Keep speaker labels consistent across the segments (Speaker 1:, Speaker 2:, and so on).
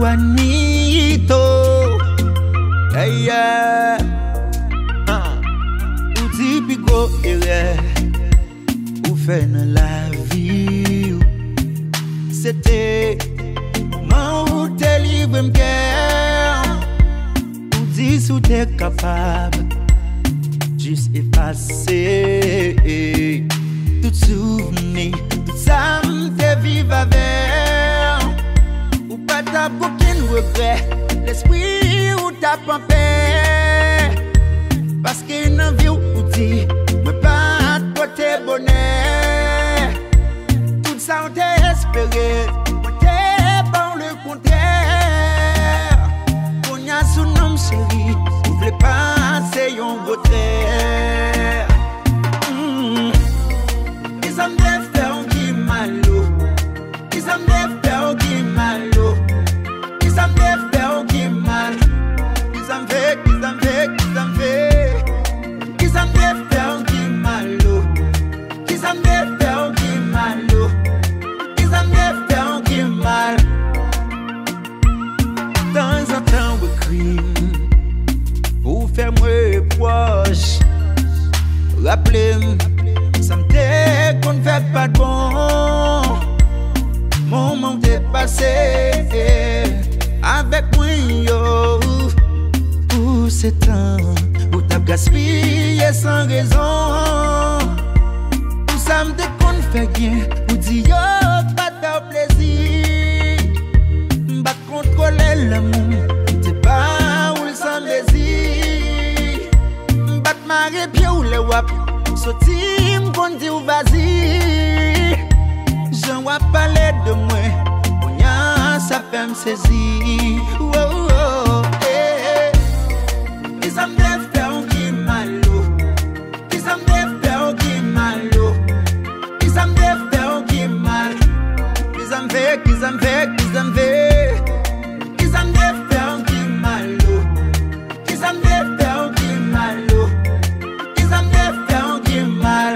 Speaker 1: Juanito, yeah, ou typico ou fait dans la vie, c'était moment où t'es libre m'guerre, ou dis où t'es capable, juste effacer tout souvenir, tout ça m'te vivre avec. Pas t'as aucun regret, l'esprit ou t'as pas paix. Parce qu'il n'a vu ou dit, mais pas côté bonheur. Tout ça on t'a espéré, on t'est bon le contraire. On y a son nom chéri, vous voulez pas, c'est un retrait. Ils ont des faire qui malo, ils ont des faire qui malo. Ils temps en temps we crime pour faire moi proche. Rappelez-moi, ça me dit qu'on ne fait pas de bon. Mon moment est passé avec moi yo. Pour ces temps où t'as gaspillé sans raison. Pour ça me dit qu'on ne fait rien. Pour dire yo pas de plaisir. M'bat contrôler l'amour. C'est pas où le sans désir. M'bat marrer pied ou le wap. Sorti m'gon dit ou vas-y. J'en vois parler de moi. Ça fait me saisir. Oh, oh, eh, ils ont des faire qui malo. Ils ont des faire qui malo. Ils ont des faire qui mal. Ils ont fait, ils ont fait, ils ont fait. Ils ont des faire qui malo. Ils ont des faire qui malo. Ils ont des faire qui mal.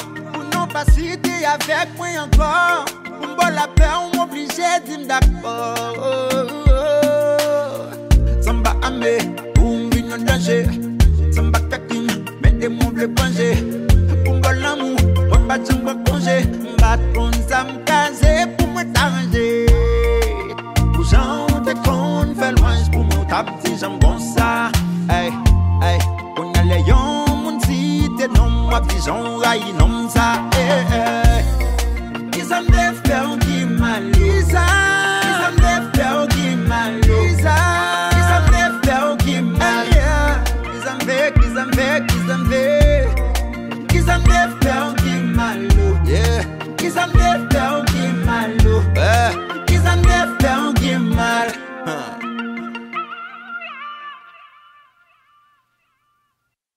Speaker 1: Avec moi encore, pour me la paix, on m'oblige d'y d'accord.